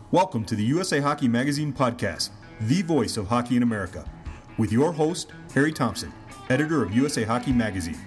Welcome to the USA Hockey Magazine podcast, the voice of hockey in America, with your host, Harry Thompson, editor of USA Hockey Magazine.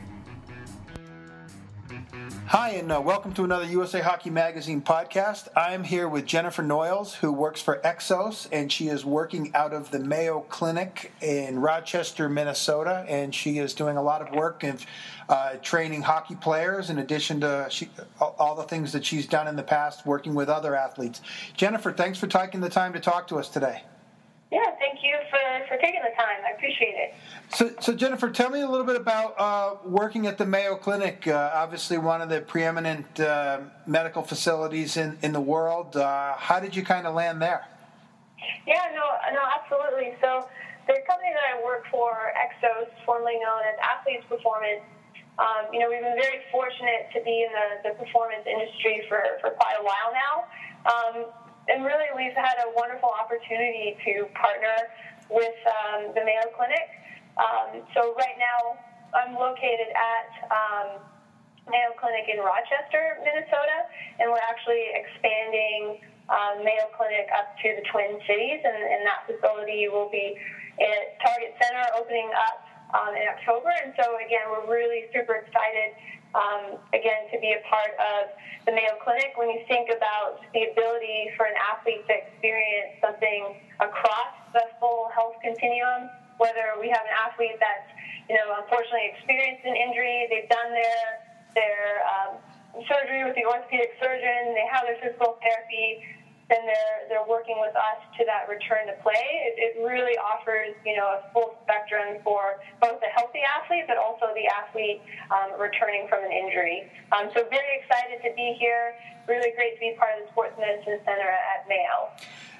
Hi, and welcome to another USA Hockey Magazine podcast. I'm here with Jennifer Noyles, who works for Exos, and she is working out of the Mayo Clinic in Rochester, Minnesota, and she is doing a lot of work in training hockey players in addition to all the things that she's done in the past working with other athletes. Jennifer, thanks for taking the time to talk to us today. Yeah, thank you for taking the time. I appreciate it. So Jennifer, tell me a little bit about working at the Mayo Clinic, obviously one of the preeminent medical facilities in the world. How did you kind of land there? Yeah, no, absolutely. So the company that I work for, Exos, formerly known as Athletes Performance, we've been very fortunate to be in the performance industry for quite a while now. And really, we've had a wonderful opportunity to partner with the Mayo Clinic. So right now, I'm located at Mayo Clinic in Rochester, Minnesota, and we're actually expanding Mayo Clinic up to the Twin Cities, and that facility will be at Target Center opening up in October. And so, again, we're really super excited, to be a part of the Mayo Clinic. When you think about the ability for an athlete to experience something across the full health continuum, whether we have an athlete that's, unfortunately experienced an injury, they've done their surgery with the orthopedic surgeon, they have their physical therapy, then they're working with us to that return to play. It really offers, a full spectrum for both the healthy athlete, but also the athlete returning from an injury. So very excited to be here. Really great to be part of the Sports Medicine Center at Mayo.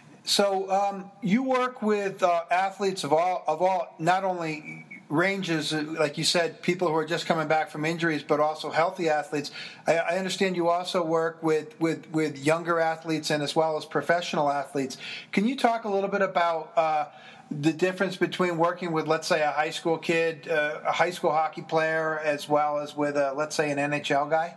So you work with athletes of all, not only ranges, like you said, people who are just coming back from injuries, but also healthy athletes. I understand you also work with younger athletes and as well as professional athletes. Can you talk a little bit about the difference between working with, let's say, a high school kid, a high school hockey player, as well as with, let's say, an NHL guy?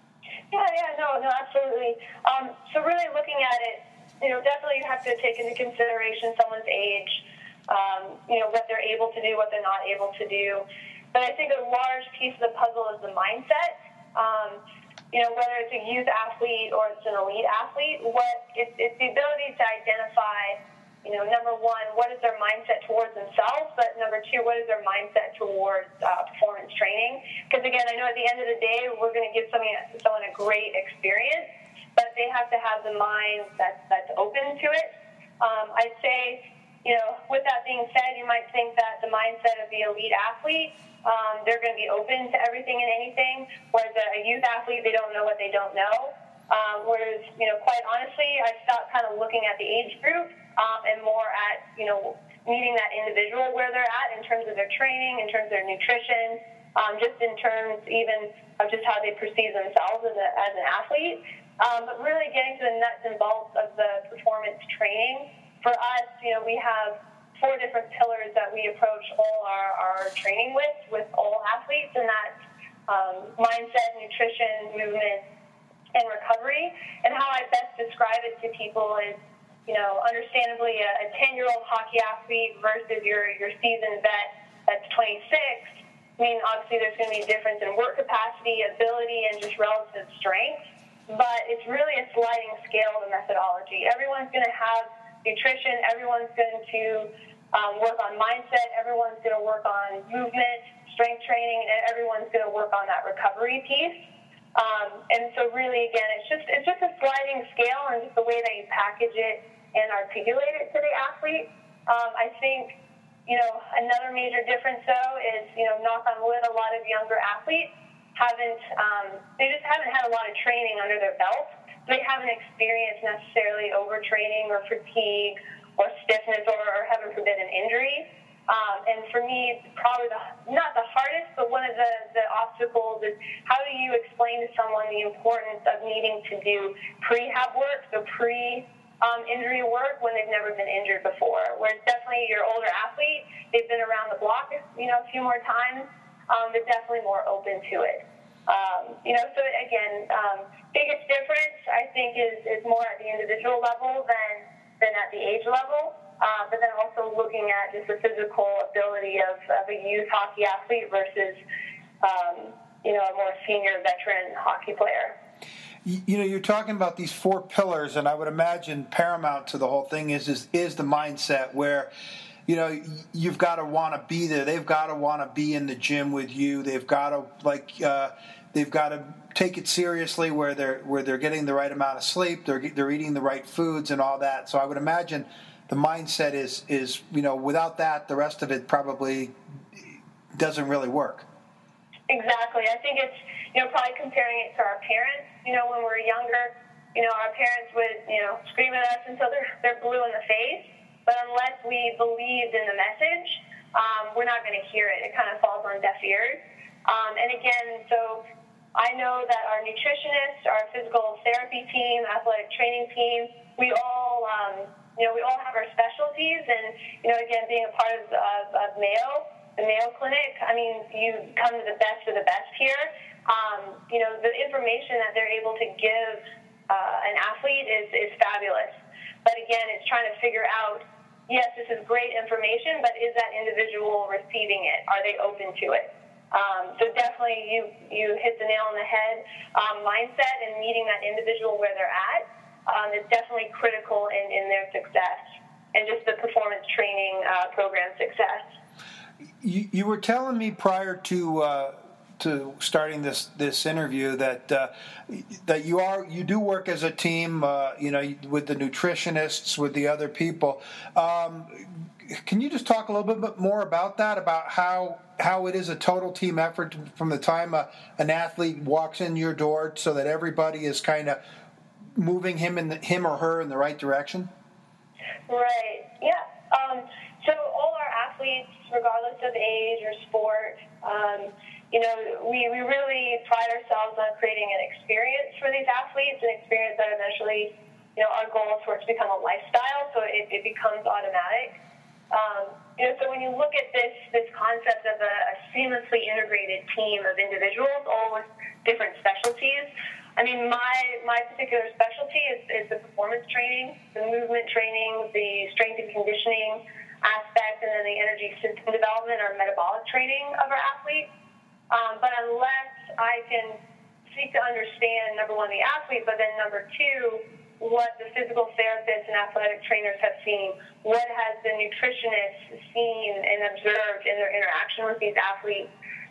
No, absolutely. So really looking at it, definitely you have to take into consideration someone's age, what they're able to do, what they're not able to do. But I think a large piece of the puzzle is the mindset. Whether it's a youth athlete or it's an elite athlete, it's the ability to identify, number one, what is their mindset towards themselves, but number two, what is their mindset towards performance training? Because again, I know at the end of the day, we're going to give someone a great experience, but they have to have the mind that's open to it. I'd say, with that being said, you might think that the mindset of the elite athlete, they're going to be open to everything and anything, whereas a youth athlete, they don't know what they don't know. Whereas, quite honestly, I stopped kind of looking at the age group and more at, meeting that individual where they're at in terms of their training, in terms of their nutrition, just in terms even of just how they perceive themselves as an athlete. But really getting to the nuts and bolts of the performance training. For us, we have 4 different pillars that we approach all our training with all athletes, and that's mindset, nutrition, movement, and recovery. And how I best describe it to people is, understandably, a 10-year-old hockey athlete versus your seasoned vet that's 26. I mean, obviously, there's going to be a difference in work capacity, ability, and just relative strength. But it's really a sliding scale of the methodology. Everyone's going to have nutrition, everyone's going to work on mindset, everyone's going to work on movement, strength training, and everyone's going to work on that recovery piece. And so really, again, it's just a sliding scale and just the way that you package it and articulate it to the athlete. I think, another major difference, though, is, knock on wood, a lot of younger athletes they just haven't had a lot of training under their belt. They haven't experienced necessarily overtraining or fatigue or stiffness or heaven forbid, an injury. And for me, probably not the hardest, but one of the obstacles is how do you explain to someone the importance of needing to do prehab work, so injury work when they've never been injured before. Whereas definitely your older athlete, they've been around the block, a few more times. They're definitely more open to it. So again, biggest difference, I think is more at the individual level than at the age level. But then also looking at just the physical ability of a youth hockey athlete versus, a more senior veteran hockey player. You're talking about these 4 pillars, and I would imagine paramount to the whole thing is the mindset where, you've got to want to be there. They've got to want to be in the gym with you. They've got to they've got to take it seriously where they're getting the right amount of sleep. They're eating the right foods and all that. So I would imagine the mindset is without that, the rest of it probably doesn't really work. Exactly. I think it's, probably comparing it to our parents. When we were younger, our parents would, scream at us until they're blue in the face. But unless we believed in the message, we're not going to hear it. It kind of falls on deaf ears. And again, so I know that our nutritionists, our physical therapy team, athletic training team, we all have our specialties. And, again, being a part of Mayo, the Mayo Clinic, you come to the best of the best here. The information that they're able to give an athlete is fabulous. But again, it's trying to figure out, yes, this is great information, but is that individual receiving it? Are they open to it? So definitely you hit the nail on the head. Mindset and meeting that individual where they're at is definitely critical in their success and just the performance training program success. You were telling me prior to starting this interview that you do work as a team, with the nutritionists, with the other people. Can you just talk a little bit more about that? About how it is a total team effort from the time an athlete walks in your door, so that everybody is kind of moving him or her in the right direction? Right. Yeah. So all our athletes, regardless of age or sport, we really pride ourselves on creating an experience for these athletes, an experience that eventually, our goal is for it to become a lifestyle, so it becomes automatic. So when you look at this concept of a seamlessly integrated team of individuals, all with different specialties, my particular specialty is the performance training, the movement training, the strength and conditioning aspect, and then the energy system development or metabolic training of our athletes. But unless I can seek to understand, number one, the athlete, but then number two, what the physical therapists and athletic trainers have seen, what has the nutritionist seen and observed in their interaction with these athletes,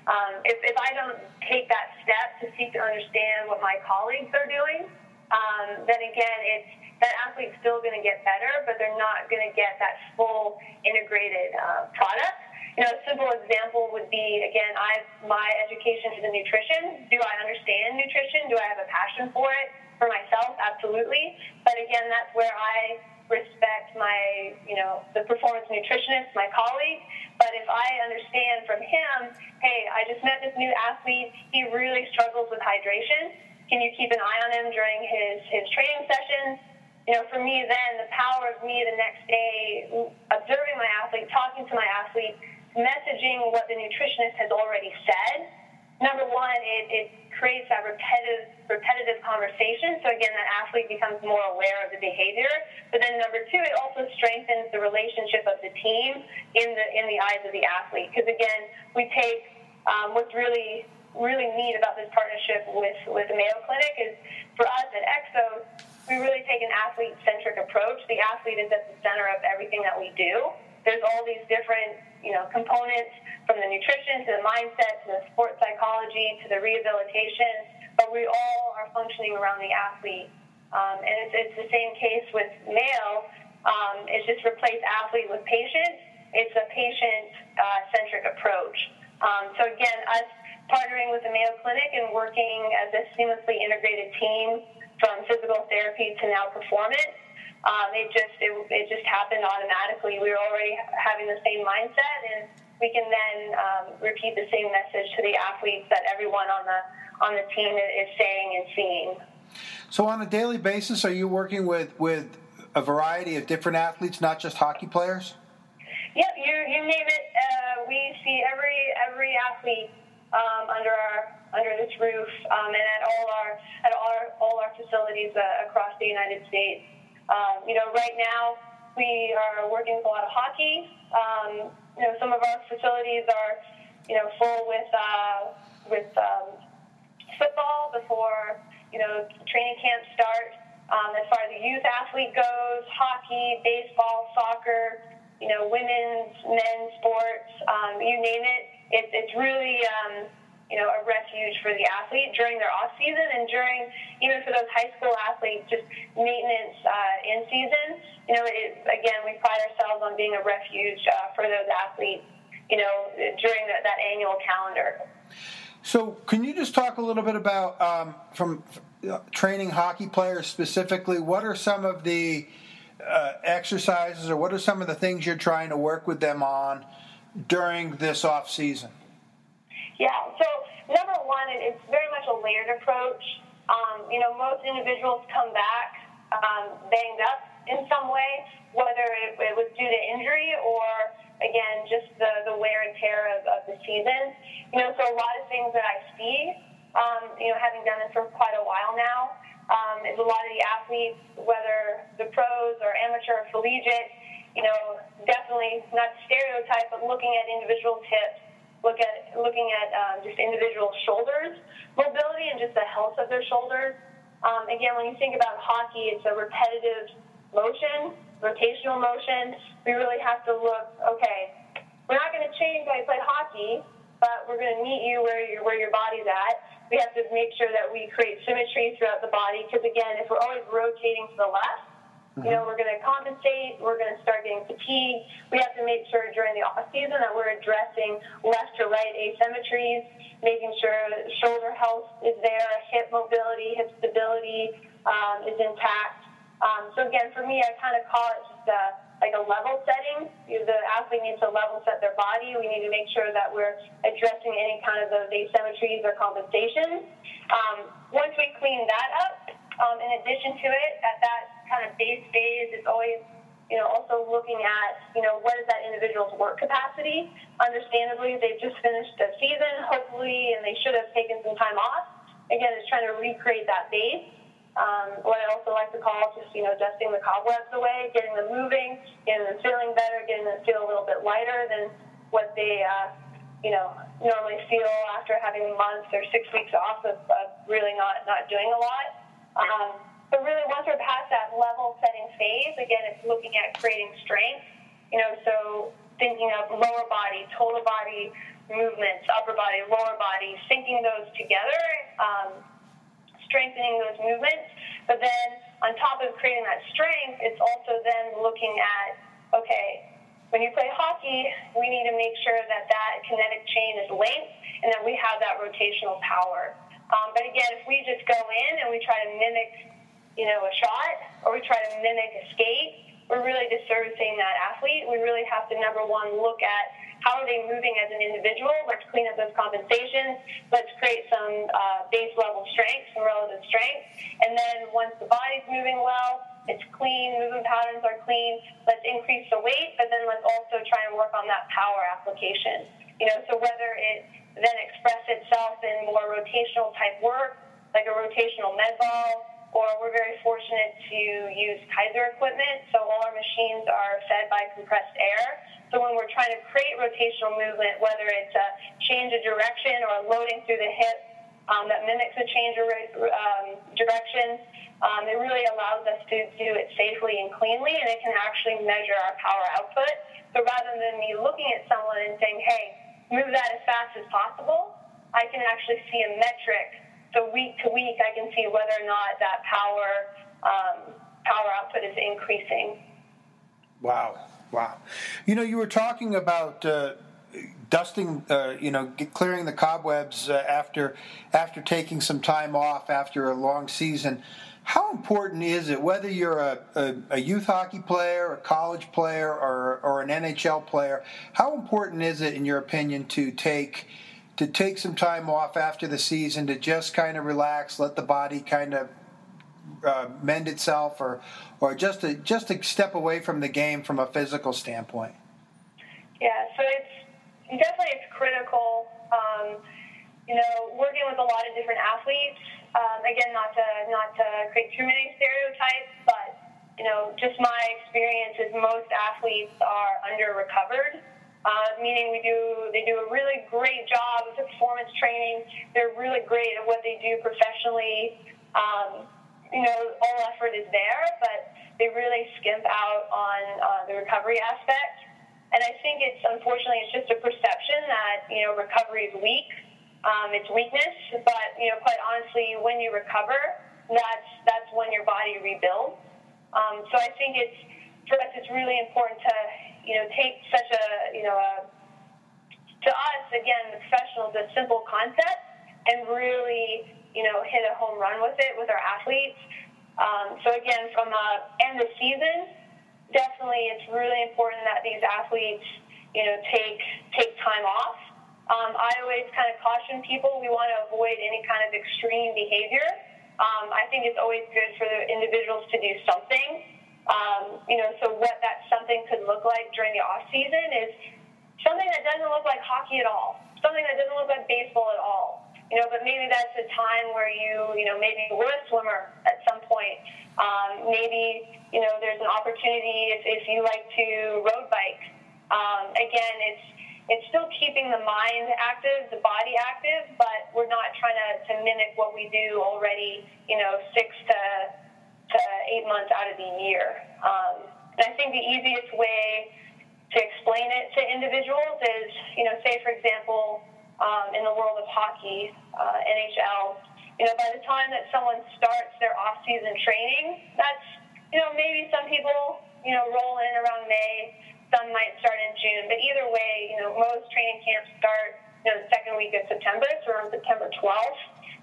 if I don't take that step to seek to understand what my colleagues are doing, then again, that athlete's still going to get better, but they're not going to get that full integrated product. A simple example would be, again, my education is in nutrition. Do I understand nutrition? Do I have a passion for it? For myself, absolutely. But again, that's where I respect my, the performance nutritionist, my colleague. But if I understand from him, hey, I just met this new athlete, he really struggles with hydration. Can you keep an eye on him during his training sessions? For me then, the power of me the next day, observing my athlete, talking to my athlete, messaging what the nutritionist has already said. Number one, it creates that repetitive conversation. So again, that athlete becomes more aware of the behavior. But then number two, it also strengthens the relationship of the team in the eyes of the athlete. Because again, we take what's really neat about this partnership with the Mayo Clinic is for us at Exos, we really take an athlete-centric approach. The athlete is at the center of everything that we do. There's all these different components, from the nutrition to the mindset to the sports psychology to the rehabilitation, but we all are functioning around the athlete. And it's the same case with Mayo. It's just replace athlete with patient. It's a patient-centric approach. So again, us partnering with the Mayo Clinic and working as a seamlessly integrated team from physical therapy to now performance, it just happened automatically. We were already having the same mindset, and we can then repeat the same message to the athletes that everyone on the team is saying and seeing. So on a daily basis, are you working with a variety of different athletes, not just hockey players? Yep, you name it. We see every athlete under under this roof, and at all our facilities across the United States. Right now we are working with a lot of hockey. Some of our facilities are full with football before training camps start. As far as the youth athlete goes, hockey, baseball, soccer, women's, men's sports, you name it. It's really a refuge for the athlete during their off season, and even for those high school athletes, just maintenance in season. Again, we pride ourselves on being a refuge for those athletes, during that annual calendar. So can you just talk a little bit about, from training hockey players specifically, what are some of the exercises, or what are some of the things you're trying to work with them on during this off season? Yeah, so number one, it's very much a layered approach. Most individuals come back banged up in some way, whether it was due to injury or, again, just the wear and tear of the season. So a lot of things that I see, having done this for quite a while now, is a lot of the athletes, whether the pros or amateur or collegiate, definitely not stereotype, but looking at individual tips, looking at just individual shoulders mobility and just the health of their shoulders. Again, when you think about hockey, it's a repetitive motion, rotational motion. We really have to look, okay, we're not going to change how you play hockey, but we're going to meet you where your body's at. We have to make sure that we create symmetry throughout the body, because, again, if we're always rotating to the left, we're going to compensate. We're going to start getting fatigued. We have to make sure during the off season that we're addressing left to right asymmetries, making sure shoulder health is there, hip mobility, hip stability is intact. So again, for me, I kind of call it just like a level setting. The athlete needs to level set their body. We need to make sure that we're addressing any kind of those asymmetries or compensations. Once we clean that up, in addition to it, at that kind of base phase, it's always, also looking at, what is that individual's work capacity. Understandably, they've just finished a season, hopefully, and they should have taken some time off. Again, it's trying to recreate that base. What I also like to call just, dusting the cobwebs away, getting them moving, getting them feeling better, getting them feel a little bit lighter than what they, normally feel after having months or 6 weeks off of really not doing a lot. But really, once we're past that level setting phase, again, it's looking at creating strength, so thinking of lower body, total body movements, upper body, lower body, syncing those together, strengthening those movements. But then on top of creating that strength, it's also then looking at, okay, when you play hockey, we need to make sure that kinetic chain is linked and that we have that rotational power. But again, if we just go in and we try to mimic, a shot, or we try to mimic a skate, we're really disservicing that athlete. We really have to, number one, look at how are they moving as an individual. Let's clean up those compensations. Let's create some base level strength, some relative strength. And then once the body's moving well, it's clean, movement patterns are clean, let's increase the weight, but then let's also try and work on that power application. So whether it then express itself in more rotational type work, like a rotational med ball, or we're very fortunate to use Kaiser equipment, so all our machines are fed by compressed air. So when we're trying to create rotational movement, whether it's a change of direction or loading through the hip that mimics a change of direction, it really allows us to do it safely and cleanly, and it can actually measure our power output. So rather than me looking at someone and saying, hey, move that as fast as possible, I can actually see a metric. So week to week, I can see whether or not that power output is increasing. Wow. You were talking about dusting, clearing the cobwebs after taking some time off after a long season. How important is it, whether you're a youth hockey player, a college player, or an NHL player, how important is it, in your opinion, to take some time off after the season to just kind of relax, let the body kind of mend itself, or just to step away from the game from a physical standpoint? Yeah, so it's critical. working with a lot of different athletes. Again, not to create too many stereotypes, but just my experience is most athletes are under-recovered, meaning they do a really great job of performance training. They're really great at what they do professionally. All effort is there, but they really skimp out on the recovery aspect. And I think unfortunately it's just a perception that, recovery is weak. It's weakness, but, quite honestly, when you recover, that's when your body rebuilds. So I think for us, it's really important to, take such to us, again, the professionals, a simple concept and really, hit a home run with it with our athletes. So again, from end of season, definitely it's really important that these athletes, take time off. I always kind of caution people, we want to avoid any kind of extreme behavior. I think it's always good for the individuals to do something. So what that something could look like during the off season is something that doesn't look like hockey at all, something that doesn't look like baseball at all. But maybe that's a time where maybe you were a swimmer at some point. Maybe, there's an opportunity if you like to road bike. Again, it's still keeping the mind active, the body active, but we're not trying to mimic what we do already, 6 to 8 months out of the year. And I think the easiest way to explain it to individuals is, say, for example, in the world of hockey, NHL, by the time that someone starts their off-season training, that's, maybe some people, roll in around May, some might start in June, but either way, most training camps start, the second week of September, so around September 12th.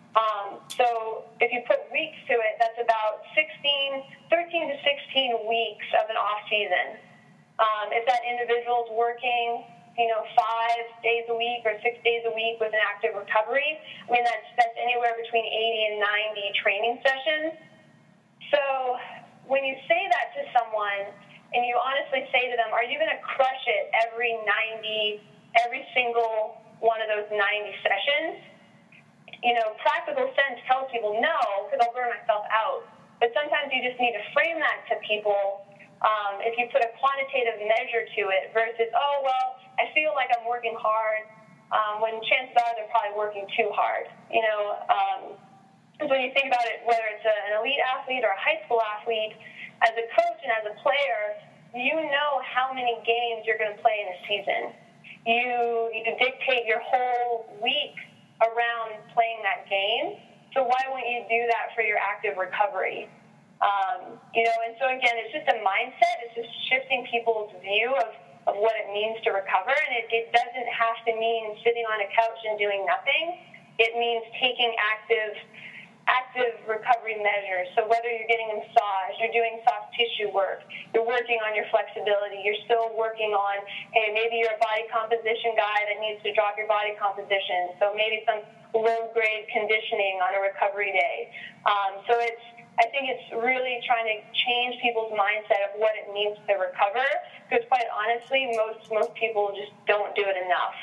So if you put weeks to it, that's about 13 to 16 weeks of an off-season. If that individual's working, 5 days a week or 6 days a week with an active recovery, that's anywhere between 80 and 90 training sessions. So when you say that to someone and you honestly say to them, are you going to crush it every single one of those 90 sessions? Practical sense tells people no, because I'll burn myself out. But sometimes you just need to frame that to people. If you put a quantitative measure to it versus, I feel like I'm working hard, when chances are they're probably working too hard. So when you think about it, whether it's an elite athlete or a high school athlete, as a coach and as a player, you know how many games you're going to play in a season. You dictate your whole week around playing that game. So why wouldn't you do that for your active recovery? And so again, it's just a mindset. It's just shifting people's view of what it means to recover. And it doesn't have to mean sitting on a couch and doing nothing. It means taking active recovery measures. So whether you're getting a massage, you're doing soft tissue work, you're working on your flexibility, you're still working on, maybe you're a body composition guy that needs to drop your body composition. So maybe some low-grade conditioning on a recovery day. I think it's really trying to change people's mindset of what it means to recover, because quite honestly, most people just don't do it enough.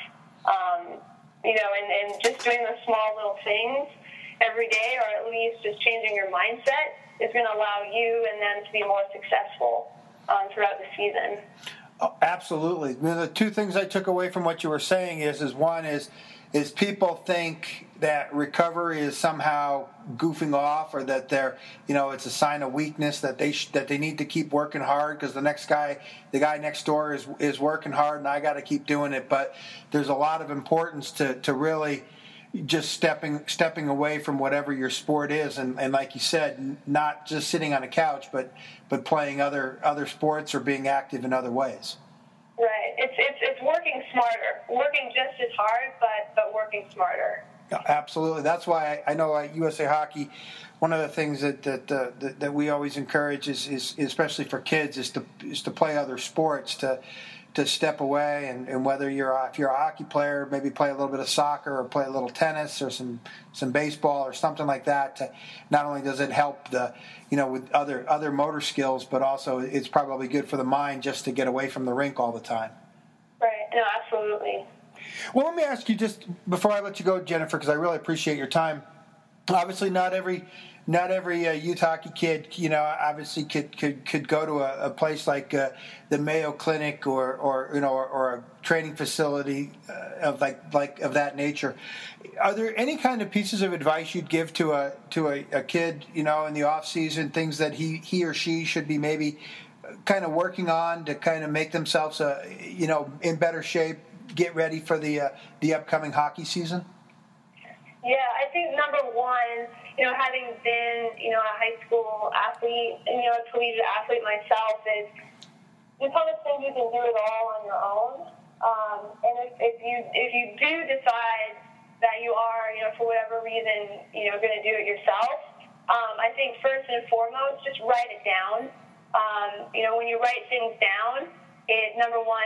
And just doing the small little things every day, or at least just changing your mindset, is going to allow you and them to be more successful throughout the season. Oh, absolutely. The two things I took away from what you were saying is one is people think that recovery is somehow goofing off, or that they're, it's a sign of weakness, that they need to keep working hard because the guy next door is working hard and I got to keep doing it. But there's a lot of importance to really just stepping away from whatever your sport is, and like you said, not just sitting on a couch, but playing other sports or being active in other ways. Right. It's working smarter, working just as hard, but working smarter. Absolutely. That's why I know at USA Hockey, one of the things that we always encourage is especially for kids is to play other sports, to step away, and whether if you're a hockey player, maybe play a little bit of soccer or play a little tennis or some baseball or something like that. Not only does it help with other motor skills, but also it's probably good for the mind just to get away from the rink all the time. Right. No, absolutely. Well, let me ask you just before I let you go, Jennifer, because I really appreciate your time. Obviously, not every youth hockey kid, obviously could go to a place like the Mayo Clinic or a training facility of that nature. Are there any kind of pieces of advice you'd give to a kid, in the off season, things that he or she should be maybe kind of working on to kind of make themselves in better shape, get ready for the upcoming hockey season? Yeah, I think number one, having been, a high school athlete and, a collegiate athlete myself, is you kind of think you can do it all on your own. And if you do decide that you are, for whatever reason, going to do it yourself, I think first and foremost, just write it down. When you write things down, number one,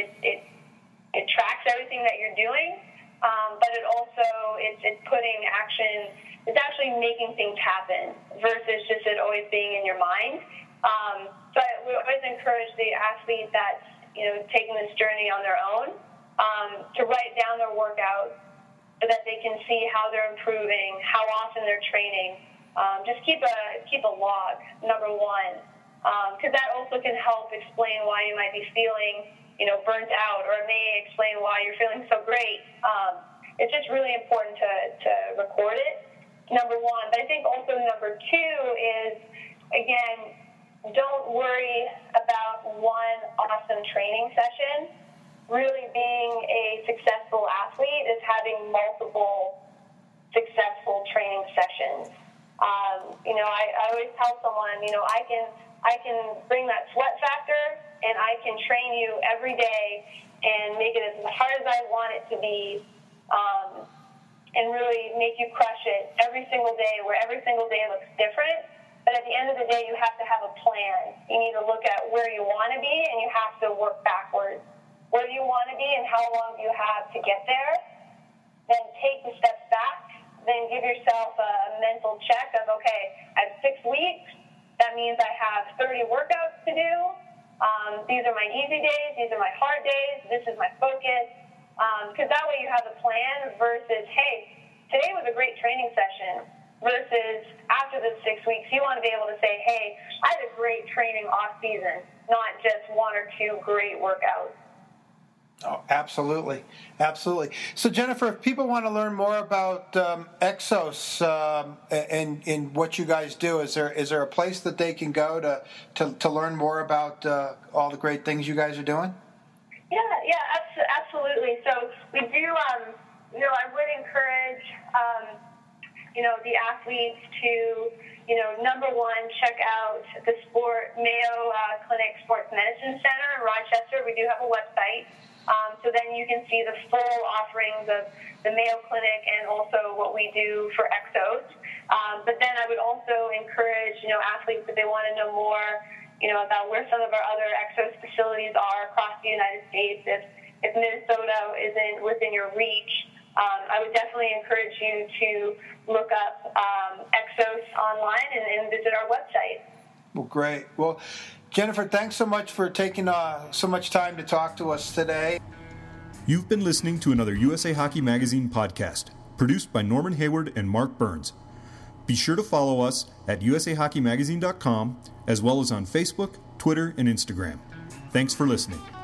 it tracks everything that you're doing. But it also, it's putting action, it's actually making things happen versus just it always being in your mind. But we always encourage the athlete that's, taking this journey on their own, to write down their workout so that they can see how they're improving, how often they're training. Just keep a log, number one, because that also can help explain why you might be feeling burnt out, or it may explain why you're feeling so great. It's just really important to record it, number one. But I think also number two is, again, don't worry about one awesome training session. Really being a successful athlete is having multiple successful training sessions. I always tell someone, I can bring that sweat factor, and I can train you every day and make it as hard as I want it to be, and really make you crush it every single day, where every single day looks different. But at the end of the day, you have to have a plan. You need to look at where you want to be, and you have to work backwards. Where do you want to be, and how long do you have to get there? Then take the steps back. Then give yourself a mental check of, okay, I have 6 weeks. That means I have 30 workouts to do. These are my easy days. These are my hard days. This is my focus. Because that way you have a plan versus, hey, today was a great training session, versus after the 6 weeks, you want to be able to say, hey, I had a great training off season, not just 1 or 2 great workouts. Oh, absolutely. Absolutely. So, Jennifer, if people want to learn more about Exos and what you guys do, is there a place that they can go to learn more about all the great things you guys are doing? Yeah, absolutely. So we do, I would encourage, the athletes to, number one, check out the Mayo Clinic Sports Medicine Center in Rochester. We do have a website. So then you can see the full offerings of the Mayo Clinic and also what we do for Exos. But then I would also encourage, athletes, if they want to know more, about where some of our other Exos facilities are across the United States. If Minnesota isn't within your reach, I would definitely encourage you to look up Exos online and visit our website. Well, great. Well, Jennifer, thanks so much for taking so much time to talk to us today. You've been listening to another USA Hockey Magazine podcast, produced by Norman Hayward and Mark Burns. Be sure to follow us at usahockeymagazine.com, as well as on Facebook, Twitter, and Instagram. Thanks for listening.